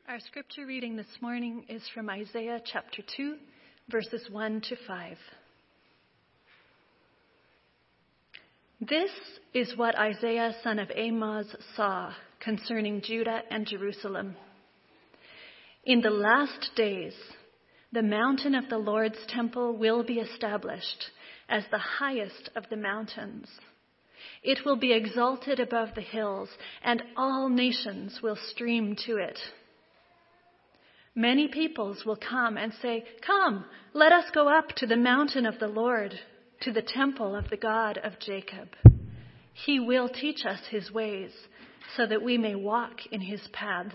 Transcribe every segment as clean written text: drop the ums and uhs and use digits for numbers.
Our scripture reading this morning is from Isaiah chapter 2, verses 1 to 5. This is what Isaiah, son of Amoz, saw concerning Judah and Jerusalem. In the last days, the mountain of the Lord's temple will be established as the highest of the mountains. It will be exalted above the hills, and all nations will stream to it. Many peoples will come and say, "Come, let us go up to the mountain of the Lord, to the temple of the God of Jacob. He will teach us his ways, so that we may walk in his paths."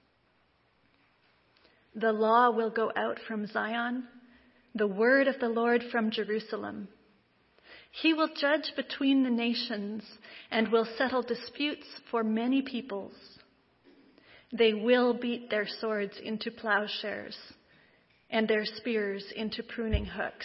The law will go out from Zion, the word of the Lord from Jerusalem. He will judge between the nations and will settle disputes for many peoples. They will beat their swords into plowshares and their spears into pruning hooks.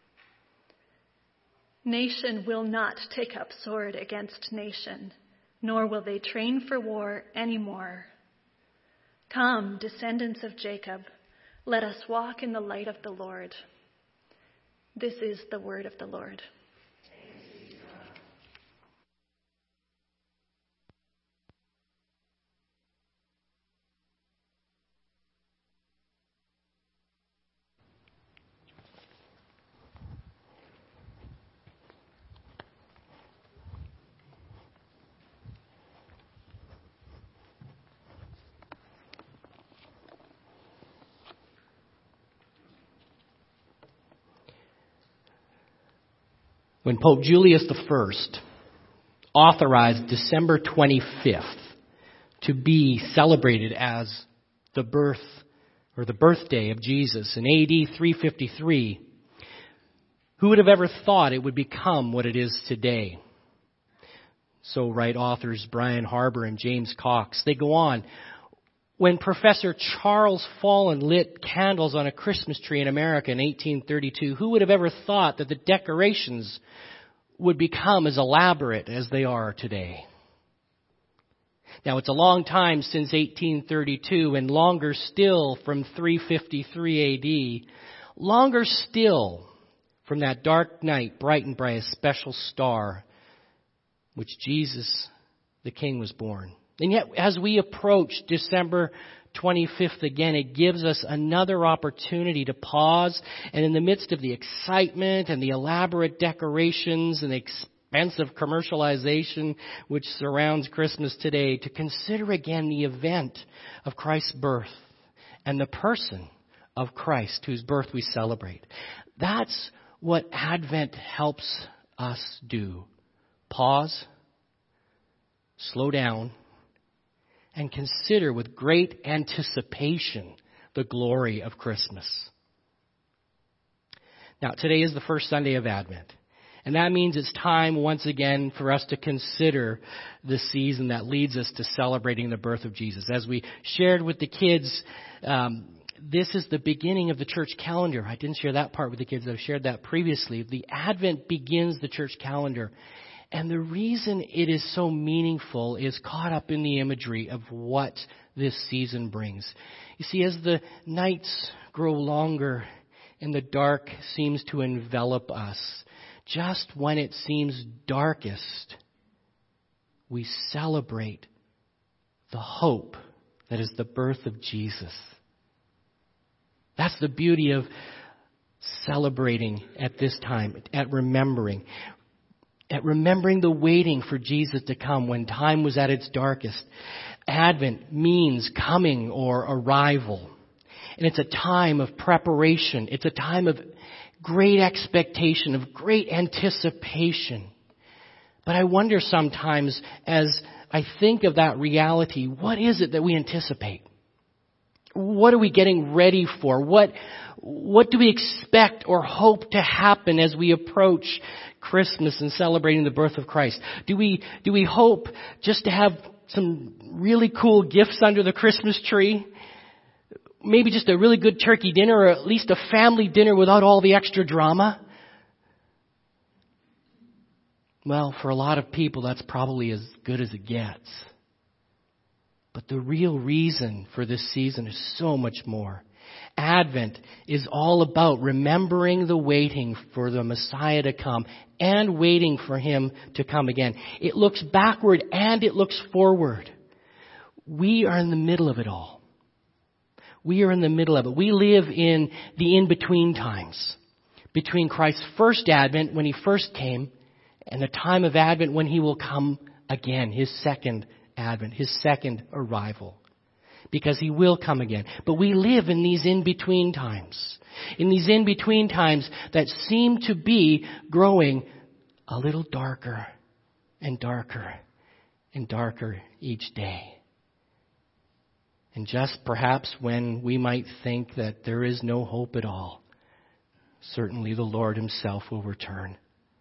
Nation will not take up sword against nation, nor will they train for war anymore. Come, descendants of Jacob, let us walk in the light of the Lord. This is the word of the Lord. When Pope Julius I authorized December 25th to be celebrated as the birth or the birthday of Jesus in AD 353, who would have ever thought it would become what it is today? So write authors Brian Harbour and James Cox. They go on. When Professor Charles Follen lit candles on a Christmas tree in America in 1832, who would have ever thought that the decorations would become as elaborate as they are today? Now, it's a long time since 1832, and longer still from 353 AD, longer still from that dark night brightened by a special star, which Jesus the King was born. And yet, as we approach December 25th again, it gives us another opportunity to pause, and in the midst of the excitement and the elaborate decorations and the expensive commercialization which surrounds Christmas today, to consider again the event of Christ's birth and the person of Christ whose birth we celebrate. That's what Advent helps us do. Pause, slow down, and consider with great anticipation the glory of Christmas. Now, today is the first Sunday of Advent, and that means it's time once again for us to consider the season that leads us to celebrating the birth of Jesus. As we shared with the kids, this is the beginning of the church calendar. I didn't share that part with the kids. I've shared that previously. The Advent begins the church calendar. And the reason it is so meaningful is caught up in the imagery of what this season brings. You see, as the nights grow longer and the dark seems to envelop us, just when it seems darkest, we celebrate the hope that is the birth of Jesus. That's the beauty of celebrating at this time, at remembering the waiting for Jesus to come when time was at its darkest. Advent means coming or arrival. And it's a time of preparation. It's a time of great expectation, of great anticipation. But I wonder sometimes, as I think of that reality, what is it that we anticipate? What are we getting ready for? What do we expect or hope to happen as we approach Christmas and celebrating the birth of Christ? Do we hope just to have some really cool gifts under the Christmas tree? Maybe just a really good turkey dinner, or at least a family dinner without all the extra drama? Well, for a lot of people, that's probably as good as it gets. But the real reason for this season is so much more. Advent is all about remembering the waiting for the Messiah to come and waiting for Him to come again. It looks backward and it looks forward. We are in the middle of it all. We are in the middle of it. We live in the in-between times between Christ's first advent when He first came and the time of Advent when He will come again, His second advent, His second arrival. Because He will come again. But we live in these in-between times. In these in-between times that seem to be growing a little darker and darker and darker each day. And just perhaps when we might think that there is no hope at all, certainly the Lord Himself will return.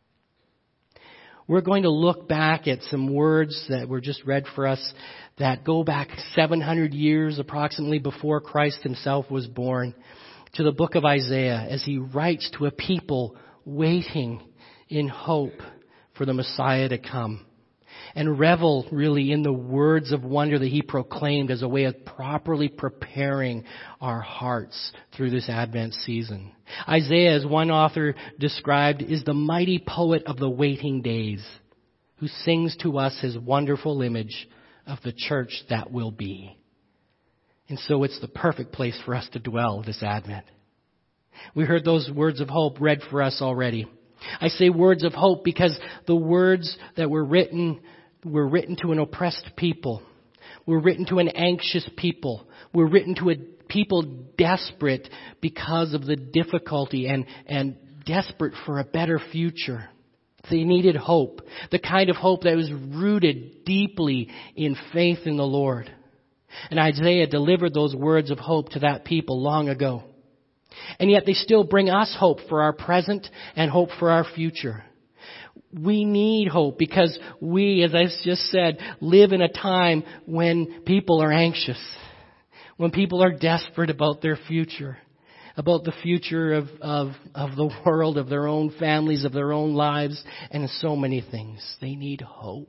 We're going to look back at some words that were just read for us that go back 700 years approximately before Christ Himself was born, to the book of Isaiah as he writes to a people waiting in hope for the Messiah to come. And revel really in the words of wonder that he proclaimed as a way of properly preparing our hearts through this Advent season. Isaiah, as one author described, is the mighty poet of the waiting days who sings to us his wonderful image of the church that will be. And so it's the perfect place for us to dwell this Advent. We heard those words of hope read for us already. I say words of hope because the words that were written to an oppressed people. Were written to an anxious people. Were written to a people desperate because of the difficulty and desperate for a better future. They needed hope. The kind of hope that was rooted deeply in faith in the Lord. And Isaiah delivered those words of hope to that people long ago. And yet they still bring us hope for our present and hope for our future. We need hope because we, as I just said, live in a time when people are anxious, when people are desperate about their future, about the future of the world, of their own families, of their own lives, and so many things. They need hope.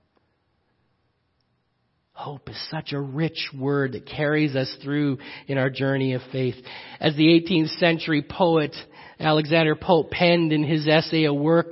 Hope is such a rich word that carries us through in our journey of faith. As the 18th century poet Alexander Pope penned in his essay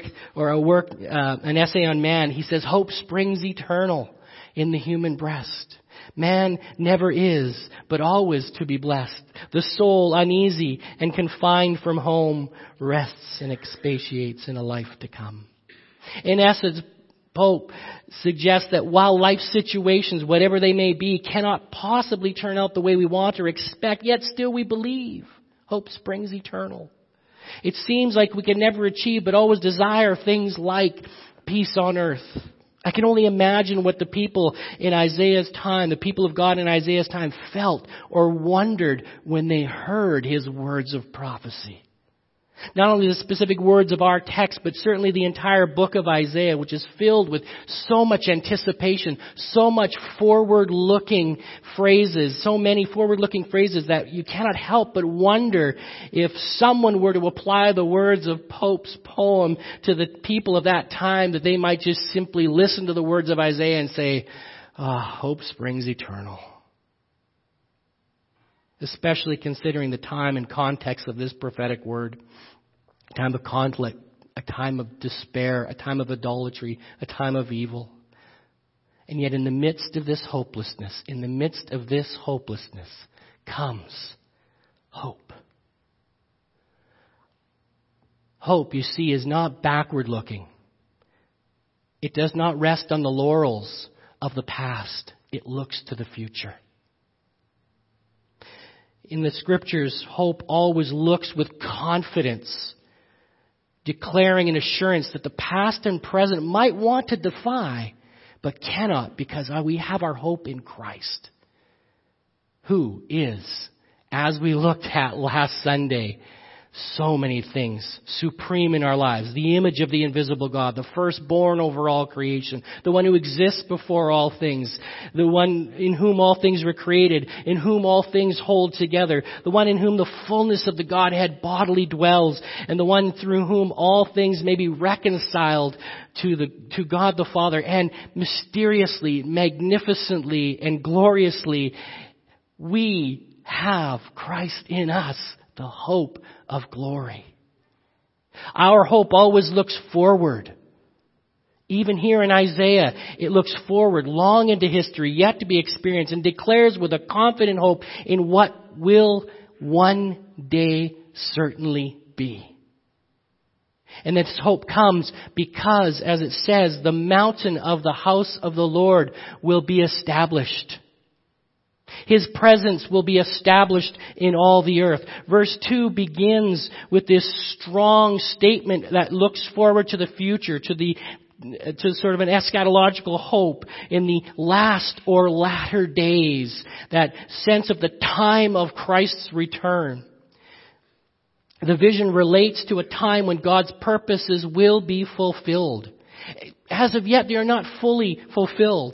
an essay on man, he says, "Hope springs eternal in the human breast. Man never is, but always to be blessed. The soul uneasy and confined from home rests and expatiates in a life to come." In essence, Pope suggests that while life situations, whatever they may be, cannot possibly turn out the way we want or expect, yet still we believe. Hope springs eternal. It seems like we can never achieve, but always desire things like peace on earth. I can only imagine what the people in Isaiah's time, the people of God in Isaiah's time, felt or wondered when they heard his words of prophecy. Not only the specific words of our text, but certainly the entire book of Isaiah, which is filled with so much anticipation, so much forward-looking phrases, so many forward-looking phrases that you cannot help but wonder if someone were to apply the words of Pope's poem to the people of that time, that they might just simply listen to the words of Isaiah and say, hope springs eternal. Especially considering the time and context of this prophetic word. A time of conflict, a time of despair, a time of idolatry, a time of evil. And yet in the midst of this hopelessness, comes hope. Hope, you see, is not backward looking. It does not rest on the laurels of the past. It looks to the future. In the scriptures, hope always looks with confidence, declaring an assurance that the past and present might want to defy, but cannot, because we have our hope in Christ, who is, as we looked at last Sunday, so many things supreme in our lives. The image of the invisible God, the firstborn over all creation, the one who exists before all things, the one in whom all things were created, in whom all things hold together, the one in whom the fullness of the Godhead bodily dwells, and the one through whom all things may be reconciled to God the Father, and mysteriously, magnificently, and gloriously, we have Christ in us, the hope of glory. Our hope always looks forward. Even here in Isaiah, it looks forward long into history, yet to be experienced, and declares with a confident hope in what will one day certainly be. And this hope comes because, as it says, the mountain of the house of the Lord will be established. His presence will be established in all the earth. Verse 2 begins with this strong statement that looks forward to the future, to sort of an eschatological hope in the last or latter days, that sense of the time of Christ's return. The vision relates to a time when God's purposes will be fulfilled. As of yet, they are not fully fulfilled.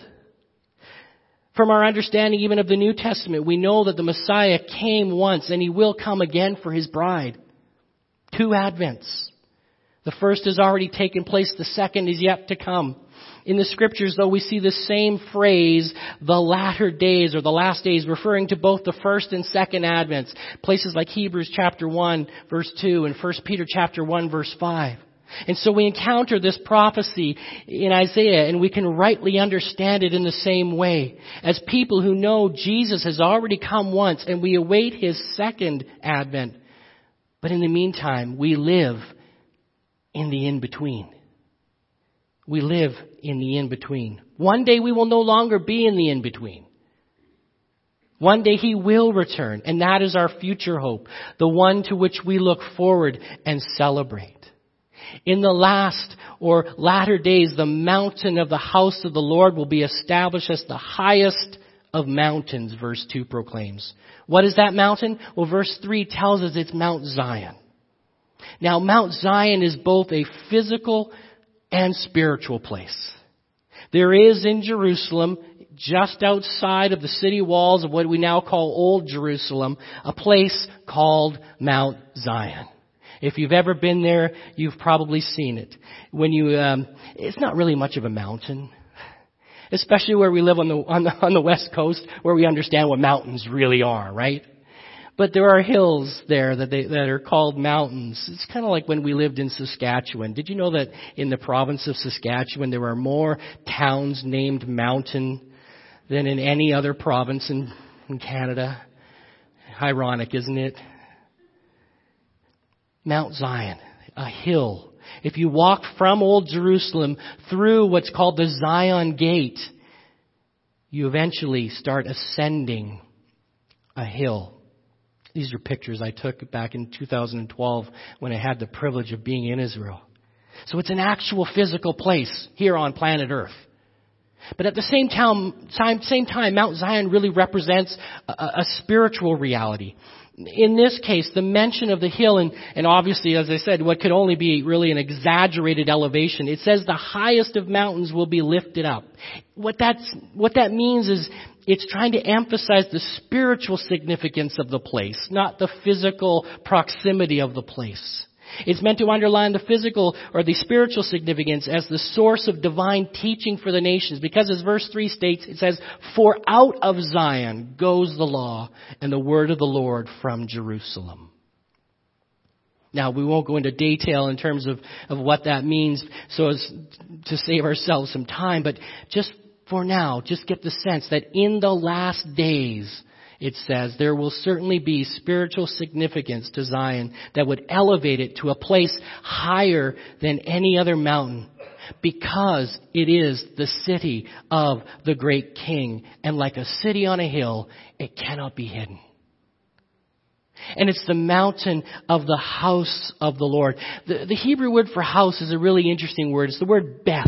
From our understanding even of the New Testament, we know that the Messiah came once and He will come again for His bride. 2 Advents. The first has already taken place. The second is yet to come. In the Scriptures, though, we see the same phrase, the latter days or the last days, referring to both the first and second Advents. Places like Hebrews chapter 1, verse 2 and 1 Peter chapter 1, verse 5. And so we encounter this prophecy in Isaiah, and we can rightly understand it in the same way. As people who know Jesus has already come once, and we await His second advent. But in the meantime, we live in the in-between. We live in the in-between. One day we will no longer be in the in-between. One day He will return, and that is our future hope, the one to which we look forward and celebrate. In the last or latter days, the mountain of the house of the Lord will be established as the highest of mountains, verse 2 proclaims. What is that mountain? Well, verse 3 tells us it's Mount Zion. Now, Mount Zion is both a physical and spiritual place. There is in Jerusalem, just outside of the city walls of what we now call Old Jerusalem, a place called Mount Zion. If you've ever been there, you've probably seen it. It's not really much of a mountain, especially where we live on the West Coast, where we understand what mountains really are, right? But there are hills there that are called mountains. It's kind of like when we lived in Saskatchewan. Did you know that in the province of Saskatchewan there are more towns named Mountain than in any other province in Canada? Ironic, isn't it? Mount Zion, a hill. If you walk from Old Jerusalem through what's called the Zion Gate, you eventually start ascending a hill. These are pictures I took back in 2012 when I had the privilege of being in Israel. So it's an actual physical place here on planet Earth. But at the same time, Mount Zion really represents a spiritual reality. In this case, the mention of the hill, and obviously, as I said, what could only be really an exaggerated elevation, it says the highest of mountains will be lifted up. What that means is it's trying to emphasize the spiritual significance of the place, not the physical proximity of the place. It's meant to underline the physical or the spiritual significance as the source of divine teaching for the nations. Because as verse 3 states, it says, "For out of Zion goes the law and the word of the Lord from Jerusalem." Now, we won't go into detail in terms of what that means so as to save ourselves some time. But just for now, just get the sense that in the last days, it says, there will certainly be spiritual significance to Zion that would elevate it to a place higher than any other mountain, because it is the city of the great King. And like a city on a hill, it cannot be hidden. And it's the mountain of the house of the Lord. The Hebrew word for house is a really interesting word. It's the word Beth.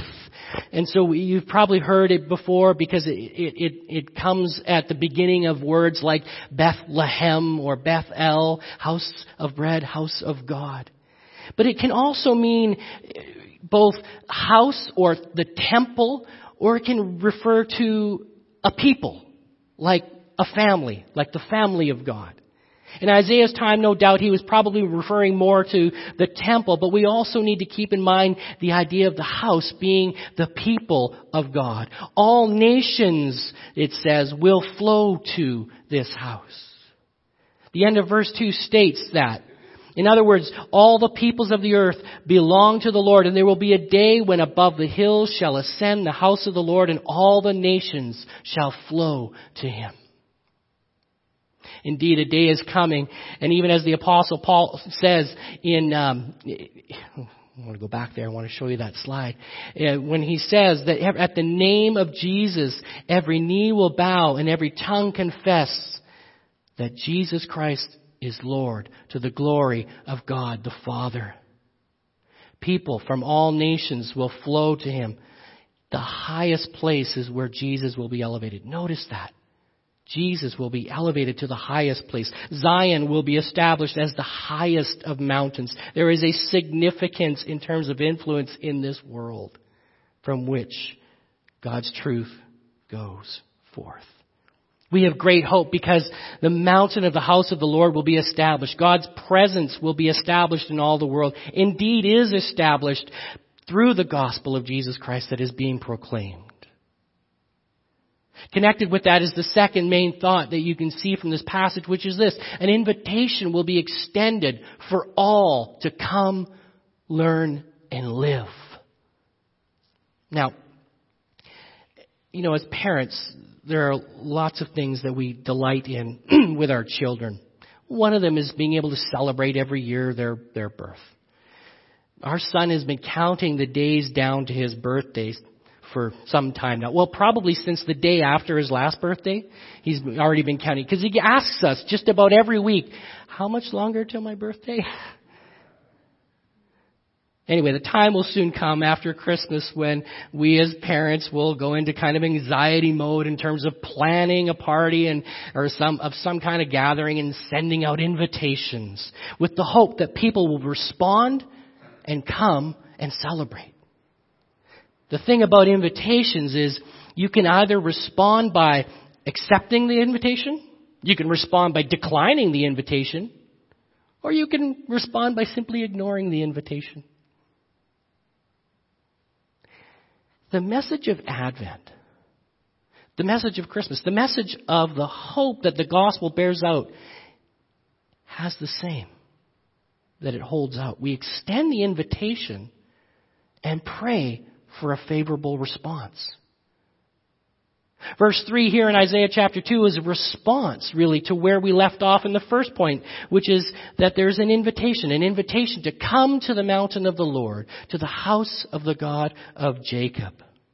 And so you've probably heard it before because it comes at the beginning of words like Bethlehem or Bethel, house of bread, house of God. But it can also mean both house or the temple, or it can refer to a people, like a family, like the family of God. In Isaiah's time, no doubt, he was probably referring more to the temple, but we also need to keep in mind the idea of the house being the people of God. All nations, it says, will flow to this house. The end of verse 2 states that. In other words, all the peoples of the earth belong to the Lord, and there will be a day when above the hills shall ascend the house of the Lord, and all the nations shall flow to him. Indeed, a day is coming, and even as the Apostle Paul says in, I want to go back there, I want to show you that slide. When he says that at the name of Jesus, every knee will bow and every tongue confess that Jesus Christ is Lord, to the glory of God the Father. People from all nations will flow to him. The highest place is where Jesus will be elevated. Notice that. Jesus will be elevated to the highest place. Zion will be established as the highest of mountains. There is a significance in terms of influence in this world from which God's truth goes forth. We have great hope because the mountain of the house of the Lord will be established. God's presence will be established in all the world. Indeed is established through the gospel of Jesus Christ that is being proclaimed. Connected with that is the second main thought that you can see from this passage, which is this. An invitation will be extended for all to come, learn, and live. Now, as parents, there are lots of things that we delight in with our children. One of them is being able to celebrate every year their birth. Our son has been counting the days down to his birthdays for some time now. Well, probably since the day after his last birthday, he's already been counting. Because he asks us just about every week, how much longer till my birthday? Anyway, the time will soon come after Christmas when we as parents will go into kind of anxiety mode in terms of planning a party or some kind of gathering and sending out invitations with the hope that people will respond and come and celebrate. The thing about invitations is you can either respond by accepting the invitation, you can respond by declining the invitation, or you can respond by simply ignoring the invitation. The message of Advent, the message of Christmas, the message of the hope that the gospel bears out has the same, that it holds out. We extend the invitation and pray for a favorable response. Verse 3 here in Isaiah chapter 2 is a response really to where we left off in the first point, which is that there's an invitation to come to the mountain of the Lord, to the house of the God of Jacob.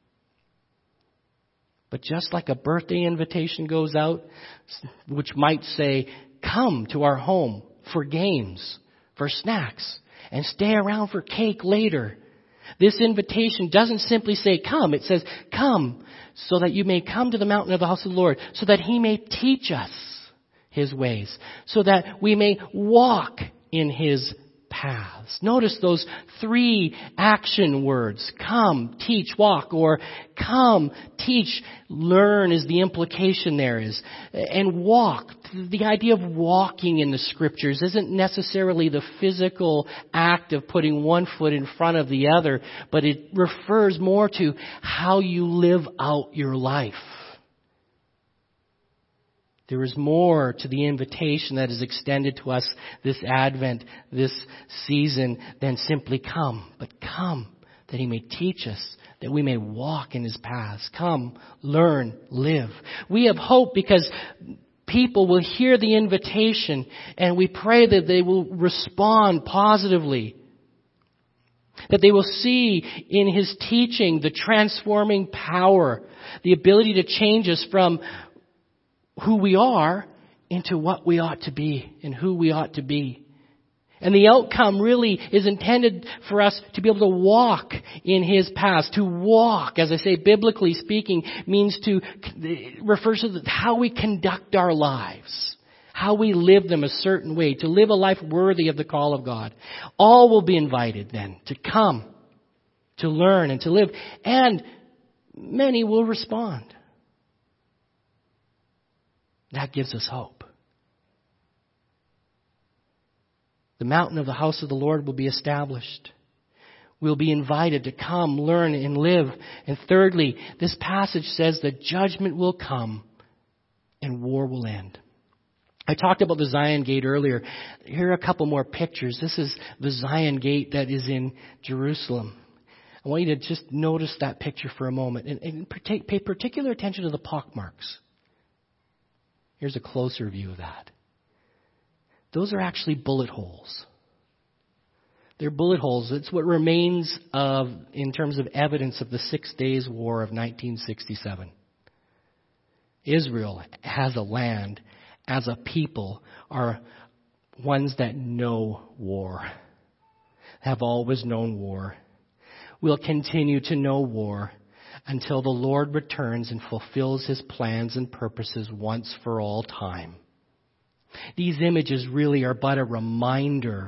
But just like a birthday invitation goes out, which might say, come to our home for games, for snacks, and stay around for cake later. This invitation doesn't simply say come. It says come so that you may come to the mountain of the house of the Lord, so that he may teach us his ways, so that we may walk in his paths. Notice those three action words. Come, teach, walk, or come, teach, learn is the implication there is. And walk. The idea of walking in the scriptures isn't necessarily the physical act of putting one foot in front of the other, but it refers more to how you live out your life. There is more to the invitation that is extended to us this Advent, this season, than simply come. But come, that he may teach us, that we may walk in his paths. Come, learn, live. We have hope because people will hear the invitation, and we pray that they will respond positively. That they will see in his teaching the transforming power, the ability to change us from who we are into what we ought to be and who we ought to be. And the outcome really is intended for us to be able to walk in His paths. To walk, as I say, biblically speaking, refers to how we conduct our lives. How we live them a certain way. To live a life worthy of the call of God. All will be invited then to come, to learn and to live. And many will respond. That gives us hope. The mountain of the house of the Lord will be established. We'll be invited to come, learn, and live. And thirdly, this passage says that judgment will come and war will end. I talked about the Zion Gate earlier. Here are a couple more pictures. This is the Zion Gate that is in Jerusalem. I want you to just notice that picture for a moment and pay particular attention to the pockmarks. Here's a closer view of that. Those are actually bullet holes. They're bullet holes. It's what remains in terms of evidence of the 6 Days War of 1967. Israel has a land, as a people, are ones that know war, have always known war, will continue to know war until the Lord returns and fulfills His plans and purposes once for all time. These images really are but a reminder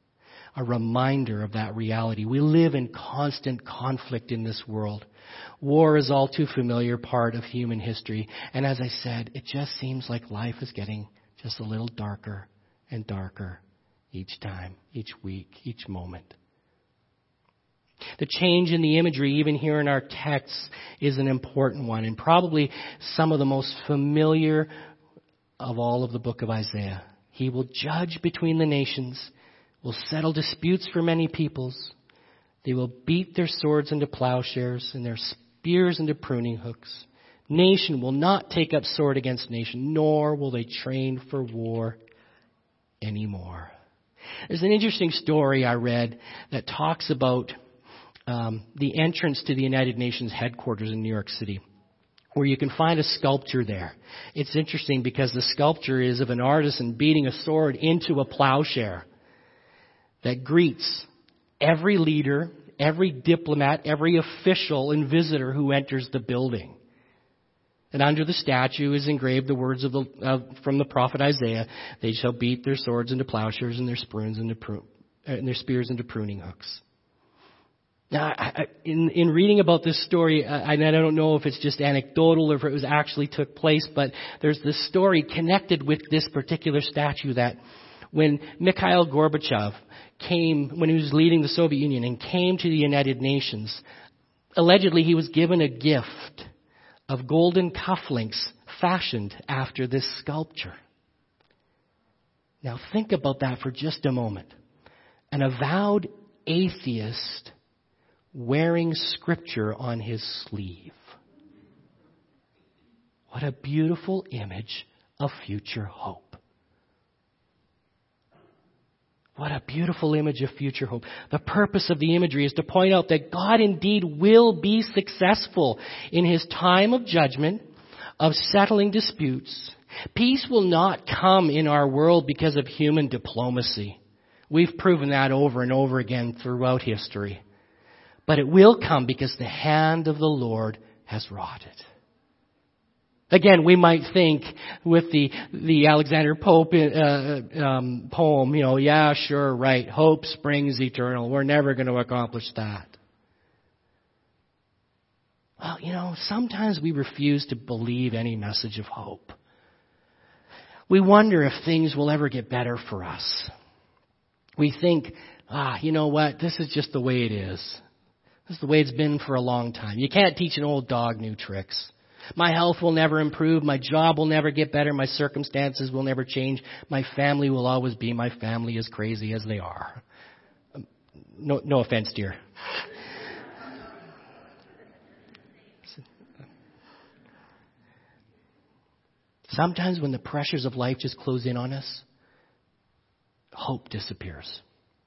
of that reality. We live in constant conflict in this world. War is all too familiar part of human history. And as I said, it just seems like life is getting just a little darker and darker each time, each week, each moment. The change in the imagery, even here in our texts, is an important one, and probably some of the most familiar of all of the book of Isaiah. He will judge between the nations, will settle disputes for many peoples. They will beat their swords into plowshares and their spears into pruning hooks. Nation will not take up sword against nation, nor will they train for war anymore. There's an interesting story I read that talks about the entrance to the United Nations headquarters in New York City, where you can find a sculpture there. It's interesting because the sculpture is of an artisan beating a sword into a plowshare that greets every leader, every diplomat, every official and visitor who enters the building. And under the statue is engraved the words from the prophet Isaiah: "They shall beat their swords into plowshares and their spears into pruning hooks." Now, in reading about this story, I don't know if it's just anecdotal or if it was actually took place, but there's this story connected with this particular statue that when Mikhail Gorbachev when he was leading the Soviet Union and came to the United Nations, allegedly he was given a gift of golden cufflinks fashioned after this sculpture. Now think about that for just a moment. An avowed atheist wearing scripture on his sleeve. What a beautiful image of future hope. What a beautiful image of future hope. The purpose of the imagery is to point out that God indeed will be successful in His time of judgment, of settling disputes. Peace will not come in our world because of human diplomacy. We've proven that over and over again throughout history. But it will come because the hand of the Lord has wrought it. Again, we might think with the Alexander Pope poem, yeah, sure, right, hope springs eternal. We're never going to accomplish that. Well, sometimes we refuse to believe any message of hope. We wonder if things will ever get better for us. We think, you know what, this is just the way it is. This is the way it's been for a long time. You can't teach an old dog new tricks. My health will never improve. My job will never get better. My circumstances will never change. My family will always be my family, as crazy as they are. No offense, dear. Sometimes when the pressures of life just close in on us, hope disappears.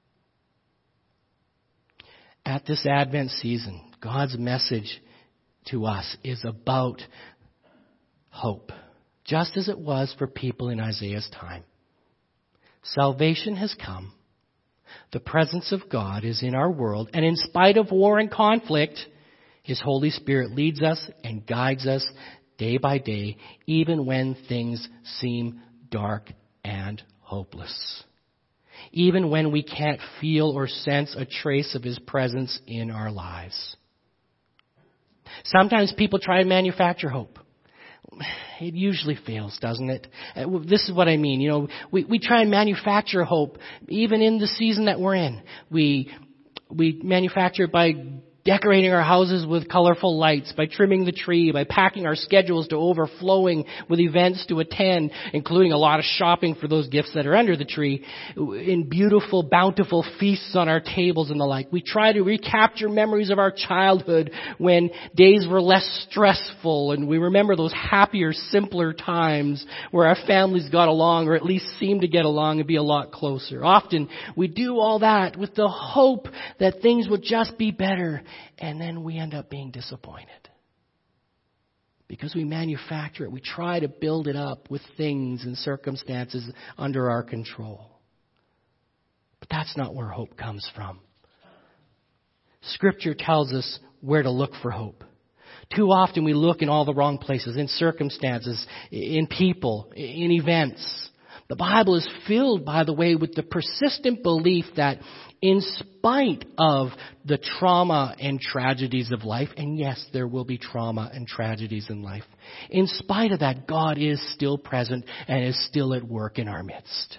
At this Advent season, God's message to us is about hope, just as it was for people in Isaiah's time. Salvation has come. The presence of God is in our world, and in spite of war and conflict, His Holy Spirit leads us and guides us day by day, even when things seem dark and hopeless. Even when we can't feel or sense a trace of His presence in our lives. Sometimes people try and manufacture hope. It usually fails, doesn't it? This is what I mean. You know, we try and manufacture hope, even in the season that we're in. We manufacture it by decorating our houses with colorful lights, by trimming the tree, by packing our schedules to overflowing with events to attend, including a lot of shopping for those gifts that are under the tree, in beautiful, bountiful feasts on our tables and the like. We try to recapture memories of our childhood when days were less stressful, and we remember those happier, simpler times where our families got along, or at least seemed to get along and be a lot closer. Often we do all that with the hope that things would just be better. And then we end up being disappointed. Because we manufacture it. We try to build it up with things and circumstances under our control. But that's not where hope comes from. Scripture tells us where to look for hope. Too often we look in all the wrong places, in circumstances, in people, in events. The Bible is filled, by the way, with the persistent belief that in spite of the trauma and tragedies of life, and yes, there will be trauma and tragedies in life, in spite of that, God is still present and is still at work in our midst.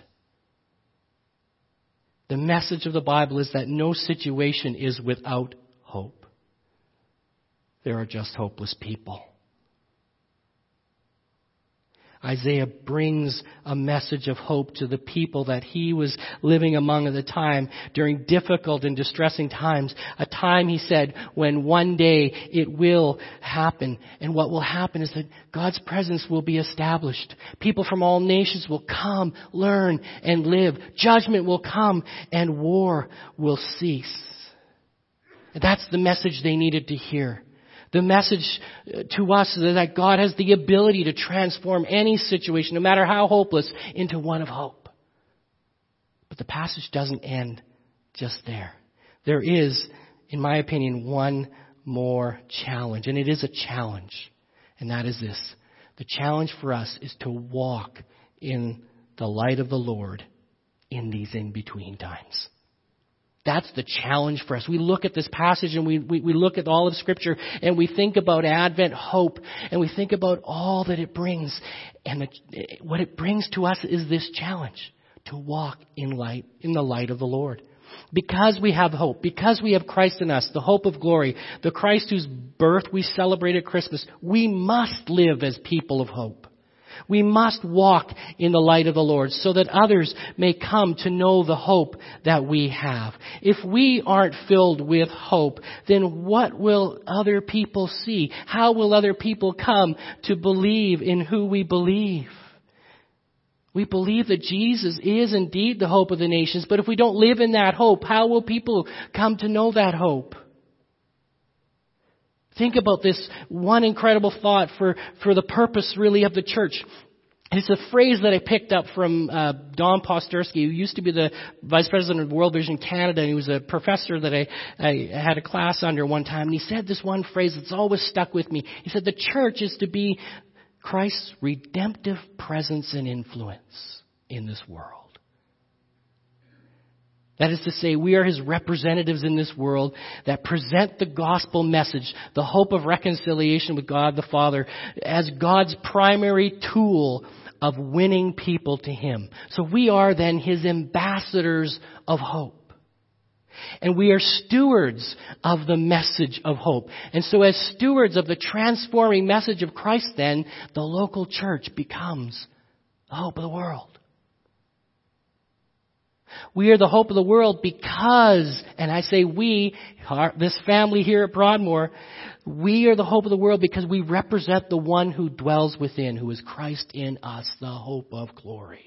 The message of the Bible is that no situation is without hope. There are just hopeless people. Isaiah brings a message of hope to the people that he was living among at the time during difficult and distressing times. A time, he said, when one day it will happen. And what will happen is that God's presence will be established. People from all nations will come, learn, and live. Judgment will come and war will cease. And that's the message they needed to hear. The message to us is that God has the ability to transform any situation, no matter how hopeless, into one of hope. But the passage doesn't end just there. There is, in my opinion, one more challenge. And it is a challenge. And that is this. The challenge for us is to walk in the light of the Lord in these in-between times. That's the challenge for us. We look at this passage and we look at all of Scripture and we think about Advent hope and we think about all that it brings. And what it brings to us is this challenge to walk in the light of the Lord. Because we have hope, because we have Christ in us, the hope of glory, the Christ whose birth we celebrate at Christmas, we must live as people of hope. We must walk in the light of the Lord so that others may come to know the hope that we have. If we aren't filled with hope, then what will other people see? How will other people come to believe in who we believe? We believe that Jesus is indeed the hope of the nations, but if we don't live in that hope, how will people come to know that hope? Think about this one incredible thought for the purpose really of the church. It's a phrase that I picked up from Don Posterski, who used to be the Vice President of World Vision Canada, and he was a professor that I had a class under one time. And he said this one phrase that's always stuck with me. He said, the church is to be Christ's redemptive presence and influence in this world. That is to say, we are His representatives in this world that present the gospel message, the hope of reconciliation with God the Father, as God's primary tool of winning people to Him. So we are then His ambassadors of hope. And we are stewards of the message of hope. And so as stewards of the transforming message of Christ then, the local church becomes the hope of the world. We are the hope of the world because, and I say we, this family here at Broadmoor, we are the hope of the world because we represent the one who dwells within, who is Christ in us, the hope of glory.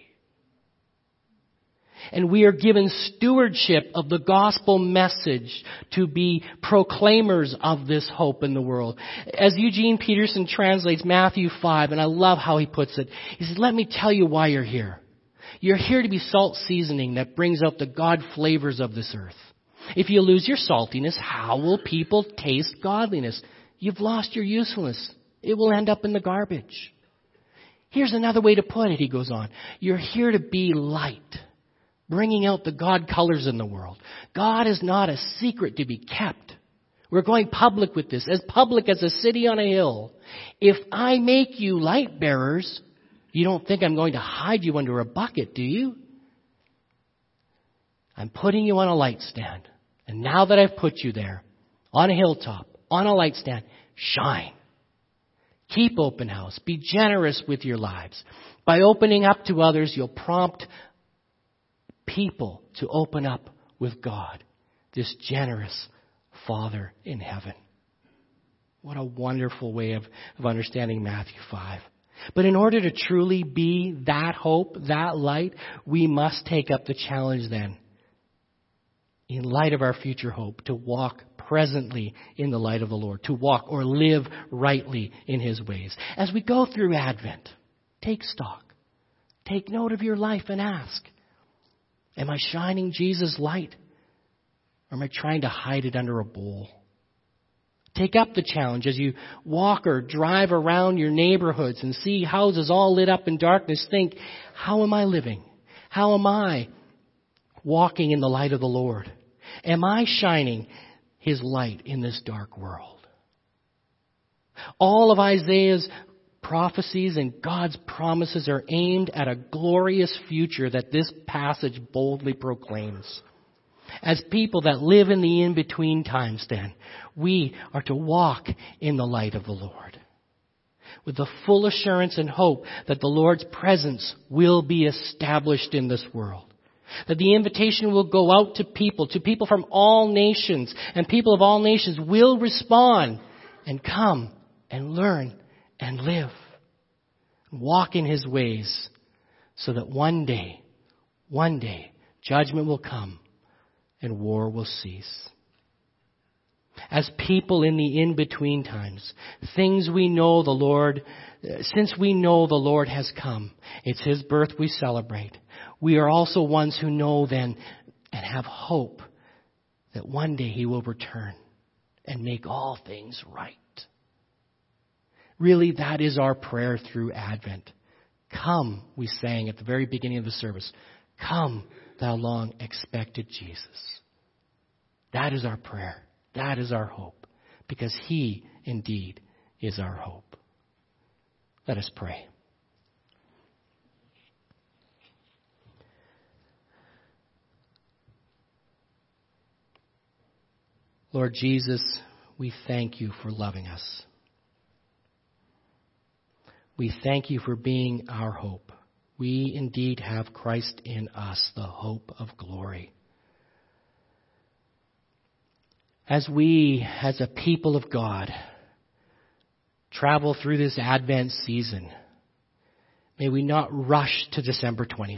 And we are given stewardship of the gospel message to be proclaimers of this hope in the world. As Eugene Peterson translates Matthew 5, and I love how he puts it, he says, let me tell you why you're here. You're here to be salt seasoning that brings out the God flavors of this earth. If you lose your saltiness, how will people taste godliness? You've lost your usefulness. It will end up in the garbage. Here's another way to put it, he goes on. You're here to be light, bringing out the God colors in the world. God is not a secret to be kept. We're going public with this, as public as a city on a hill. If I make you light bearers, you don't think I'm going to hide you under a bucket, do you? I'm putting you on a light stand. And now that I've put you there, on a hilltop, on a light stand, shine. Keep open house. Be generous with your lives. By opening up to others, you'll prompt people to open up with God, this generous Father in heaven. What a wonderful way of understanding Matthew 5. But in order to truly be that hope, that light, we must take up the challenge then, in light of our future hope, to walk presently in the light of the Lord, to walk or live rightly in His ways. As we go through Advent, take stock. Take note of your life and ask, am I shining Jesus' light? Or am I trying to hide it under a bowl? Take up the challenge as you walk or drive around your neighborhoods and see houses all lit up in darkness. Think, how am I living? How am I walking in the light of the Lord? Am I shining His light in this dark world? All of Isaiah's prophecies and God's promises are aimed at a glorious future that this passage boldly proclaims. As people that live in the in-between times then, we are to walk in the light of the Lord, with the full assurance and hope that the Lord's presence will be established in this world. That the invitation will go out to people from all nations, and people of all nations will respond and come and learn and live. Walk in His ways so that one day, judgment will come and war will cease. As people in the in-between times, since we know the Lord has come, it's His birth we celebrate. We are also ones who know then and have hope that one day He will return and make all things right. Really, that is our prayer through Advent. Come, we sang at the very beginning of the service. Come, thou long expected Jesus. That is our prayer. That is our hope. Because He indeed is our hope. Let us pray. Lord Jesus, we thank You for loving us. We thank You for being our hope. We indeed have Christ in us, the hope of glory. As we, as a people of God, travel through this Advent season, may we not rush to December 25th,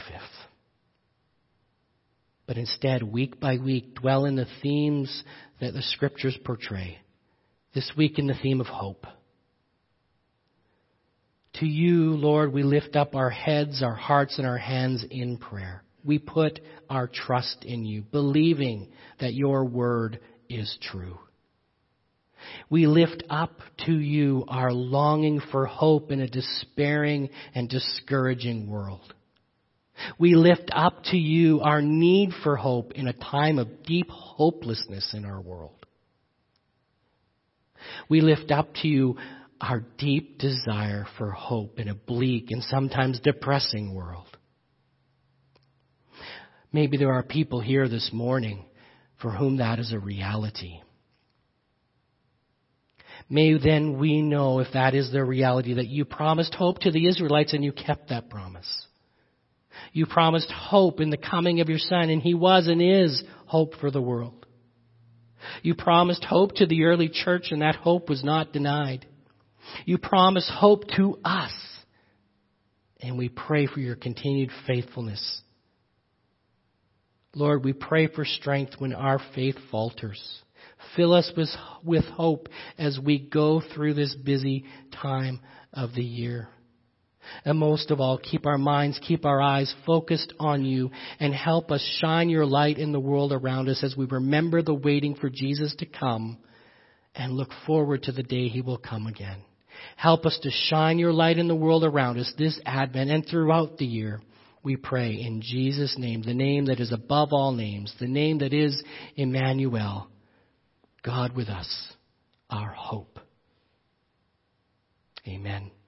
but instead, week by week, dwell in the themes that the Scriptures portray. This week in the theme of hope. To You, Lord, we lift up our heads, our hearts, and our hands in prayer. We put our trust in You, believing that Your word is true. We lift up to You our longing for hope in a despairing and discouraging world. We lift up to You our need for hope in a time of deep hopelessness in our world. We lift up to You our deep desire for hope in a bleak and sometimes depressing world. Maybe there are people here this morning for whom that is a reality. May then we know, if that is their reality, that You promised hope to the Israelites and You kept that promise. You promised hope in the coming of Your Son, and He was and is hope for the world. You promised hope to the early church, and that hope was not denied. You promised hope to us, and we pray for Your continued faithfulness. Lord, we pray for strength when our faith falters. Fill us with hope as we go through this busy time of the year. And most of all, keep our minds, keep our eyes focused on you, and help us shine your light in the world around us as we remember the waiting for Jesus to come and look forward to the day he will come again. Help us to shine your light in the world around us this Advent and throughout the year. We pray in Jesus' name, the name that is above all names, the name that is Emmanuel, God with us, our hope. Amen.